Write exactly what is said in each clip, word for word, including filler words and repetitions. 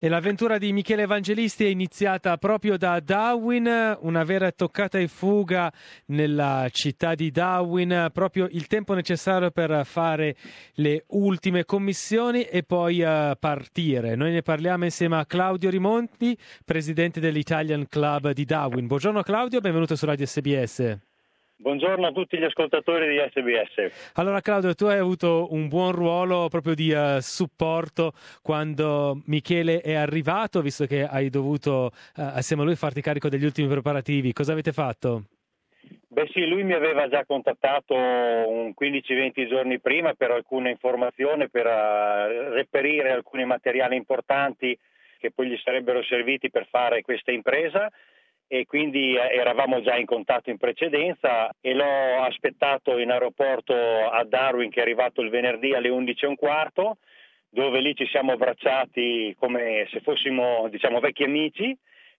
E l'avventura di Michele Evangelisti è iniziata proprio da Darwin, una vera toccata e fuga nella città di Darwin, proprio il tempo necessario per fare le ultime commissioni e poi uh, partire. Noi ne parliamo insieme a Claudio Rimonti, presidente dell'Italian Club di Darwin. Buongiorno Claudio, benvenuto su Radio S B S. Buongiorno a tutti gli ascoltatori di S B S. Allora Claudio, tu hai avuto un buon ruolo proprio di uh, supporto quando Michele è arrivato, visto che hai dovuto uh, assieme a lui farti carico degli ultimi preparativi. Cosa avete fatto? Beh sì, lui mi aveva già contattato un quindici venti giorni prima per alcune informazioni, per uh, reperire alcuni materiali importanti che poi gli sarebbero serviti per fare questa impresa. E quindi eravamo già in contatto in precedenza e l'ho aspettato in aeroporto a Darwin, che è arrivato il venerdì alle undici e un quarto, dove lì ci siamo abbracciati come se fossimo, diciamo, vecchi amici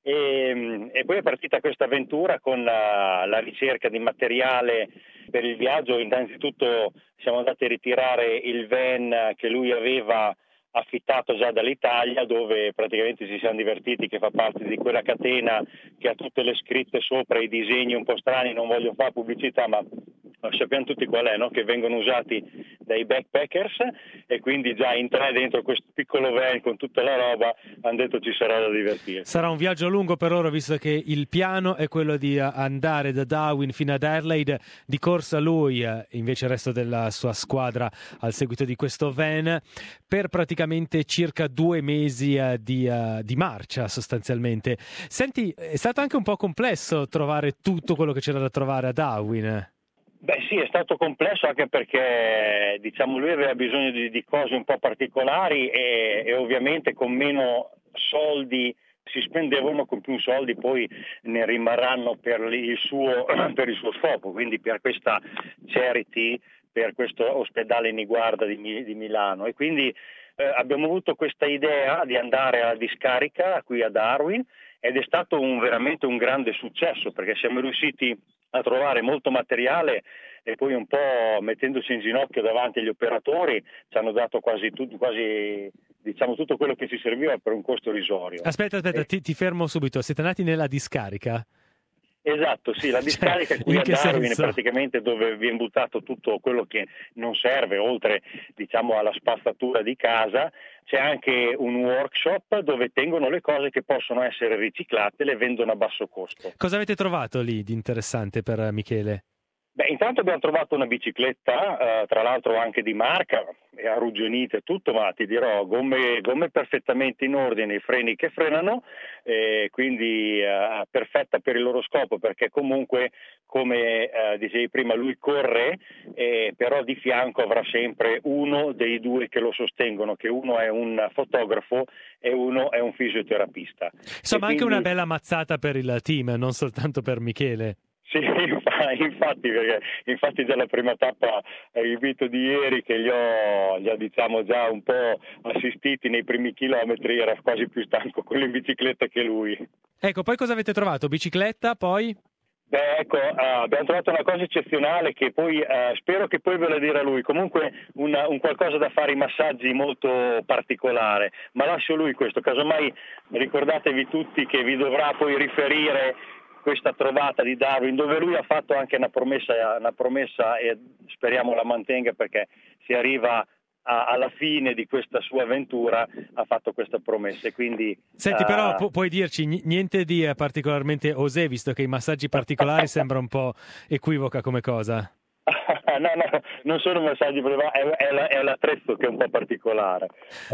e, e poi è partita questa avventura con la, la ricerca di materiale per il viaggio. Innanzitutto siamo andati a ritirare il van che lui aveva affittato già dall'Italia, dove praticamente ci siamo divertiti, che fa parte di quella catena che ha tutte le scritte sopra, i disegni un po' strani, non voglio fare pubblicità, ma sappiamo tutti qual è, no? Che vengono usati dai backpackers, e quindi già in tre dentro questo piccolo van con tutta la roba hanno detto ci sarà da divertire. Sarà un viaggio lungo per loro, visto che il piano è quello di andare da Darwin fino ad Adelaide, di corsa lui invece il resto della sua squadra al seguito di questo van, per praticamente circa due mesi di, uh, di marcia sostanzialmente. Senti, è stato anche un po' complesso trovare tutto quello che c'era da trovare a Darwin. Beh sì, è stato complesso anche perché, diciamo, lui aveva bisogno di, di cose un po' particolari e, e ovviamente con meno soldi si spendevano, con più soldi poi ne rimarranno per il suo, per il suo scopo, quindi per questa charity, per questo ospedale Niguarda di, di Milano. E quindi eh, abbiamo avuto questa idea di andare alla discarica qui a Darwin ed è stato un, veramente un grande successo, perché siamo riusciti a trovare molto materiale e poi un po' mettendoci in ginocchio davanti agli operatori ci hanno dato quasi tutto, quasi diciamo tutto quello che ci serviva per un costo irrisorio. Aspetta, aspetta, e... ti, ti fermo subito. Siete andati nella discarica? Esatto, sì, la discarica cioè, qui a Darwin senso? è praticamente dove viene buttato tutto quello che non serve, oltre, diciamo, alla spazzatura di casa. C'è anche un workshop dove tengono le cose che possono essere riciclate e le vendono a basso costo. Cosa avete trovato lì di interessante per Michele? Beh, intanto abbiamo trovato una bicicletta, eh, tra l'altro anche di marca, è arrugginita e tutto, ma ti dirò, gomme, gomme perfettamente in ordine, i freni che frenano, eh, quindi eh, perfetta per il loro scopo, perché comunque, come eh, dicevi prima, lui corre, eh, però di fianco avrà sempre uno dei due che lo sostengono, che uno è un fotografo e uno è un fisioterapista. Insomma, e anche quindi... una bella mazzata per il team, non soltanto per Michele. Sì, infatti, perché infatti già la prima tappa, il invito di ieri che gli ho, gli ho diciamo già un po' assistiti nei primi chilometri, era quasi più stanco con la bicicletta che lui. Ecco, poi cosa avete trovato? Bicicletta, poi? Beh, ecco, uh, abbiamo trovato una cosa eccezionale che poi uh, spero che poi ve la dirà lui. Comunque una, un qualcosa da fare i massaggi molto particolare, ma lascio lui questo. Casomai ricordatevi tutti che vi dovrà poi riferire questa trovata di Darwin, dove lui ha fatto anche una promessa, una promessa e speriamo la mantenga, perché si arriva a, alla fine di questa sua avventura, ha fatto questa promessa. E quindi senti, uh... però pu- puoi dirci niente di particolarmente osé, visto che i massaggi particolari sembra un po' equivoca come cosa. No, no, non sono massaggi, è, è, la, è l'attrezzo che è un po' particolare.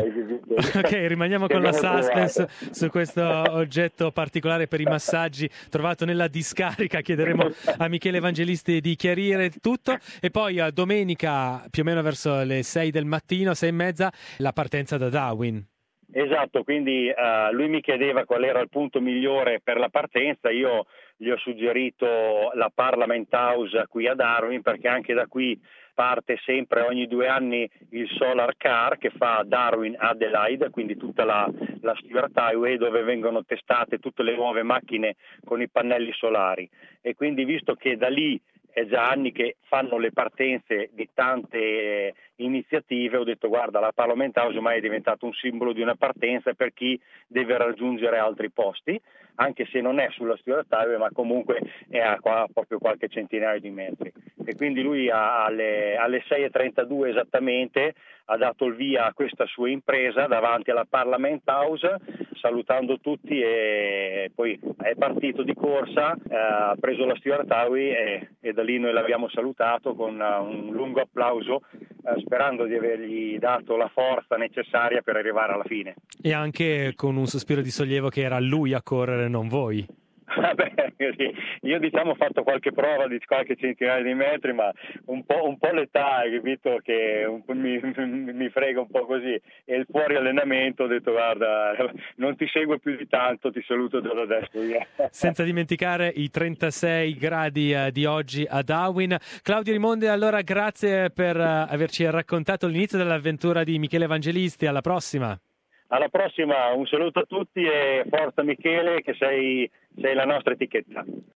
Ok, rimaniamo con la suspense trovato. Su questo oggetto particolare per i massaggi trovato nella discarica. Chiederemo a Michele Evangelisti di chiarire tutto. E poi a domenica, più o meno verso le sei del mattino, sei e mezza, la partenza da Darwin. Esatto, quindi uh, lui mi chiedeva qual era il punto migliore per la partenza. Io gli ho suggerito la Parliament House qui a Darwin, perché anche da qui parte sempre ogni due anni il Solar Car che fa Darwin-Adelaide, quindi tutta la, la Stuart Highway, dove vengono testate tutte le nuove macchine con i pannelli solari. E quindi, visto che da lì è già anni che fanno le partenze di tante iniziative, ho detto guarda, la Parliament House ormai è diventato un simbolo di una partenza per chi deve raggiungere altri posti, anche se non è sulla Stuart Highway, ma comunque è a qua proprio qualche centinaio di metri. E quindi lui ha, alle, alle sei e trentadue esattamente ha dato il via a questa sua impresa davanti alla Parliament House, salutando tutti, e poi è partito di corsa, eh, ha preso la Stuart Highway e, e da lì noi l'abbiamo salutato con uh, un lungo applauso, eh, sperando di avergli dato la forza necessaria per arrivare alla fine. E anche con un sospiro di sollievo che era lui a correre, non voi. Vabbè, io diciamo ho fatto qualche prova di qualche centinaio di metri, ma un po', un po' l'età, capito, che un po mi, mi frega un po' così, e il fuori allenamento ho detto guarda, non ti seguo più di tanto, ti saluto da adesso. Senza dimenticare i trentasei gradi uh, di oggi a Darwin. Claudio Rimonde, allora grazie per uh, averci raccontato l'inizio dell'avventura di Michele Evangelisti, alla prossima. Alla prossima, un saluto a tutti e forza Michele, che sei, sei la nostra etichetta.